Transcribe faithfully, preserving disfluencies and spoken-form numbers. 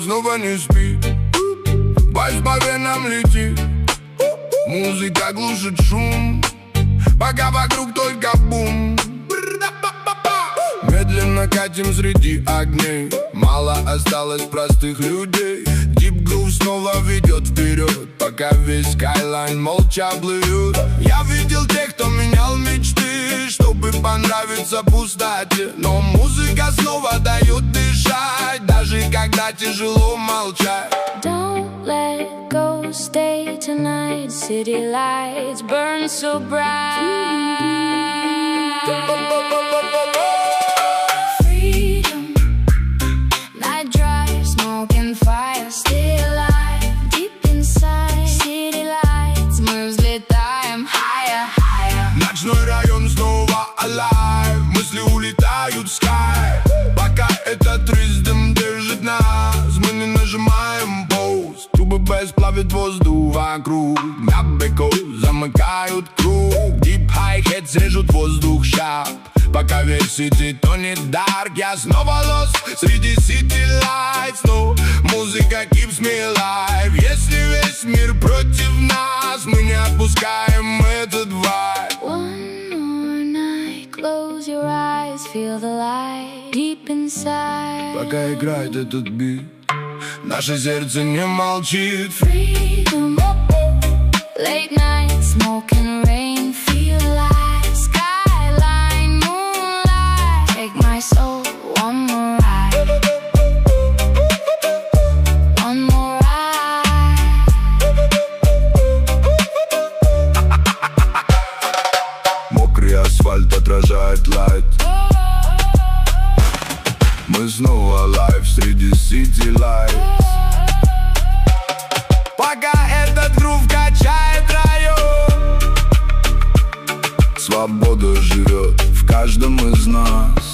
город снова не спит, по исповедям летит. Музыка глушит шум, пока вокруг только бум. Медленно катим среди огней, мало осталось простых людей. Deep Groove снова ведет вперед, пока весь скайлайн молча плывет. Я видел тех, кто менял мечты, чтобы понравиться пустоте. Но музыка снова дает дышать, даже когда тяжело молчать. Don't let go, stay tonight. City lights burn so bright. Ночной район снова alive, мысли улетают в sky. Пока этот ритм держит нас, мы не нажимаем pause. Трубы бэс плавит воздух вокруг, на бэку замыкают круг. Deep hi-hats режут воздух sharp, пока весь сити тонет dark. Я снова lost среди city lights, но музыка keeps me alive. Если весь мир против нас, мы не отпускаем этот vibe. One more night, close your eyes, feel the light deep inside. Пока играет этот бит, наше сердце не молчит. Freedom, late night, smoke and rain, feel like skyline, moonlight. Take my soul, one more ride, one more ride. Мокрый асфальт отражает лайт, мы снова live среди city lights. Пока этот грув качает район, свобода живет в каждом из нас.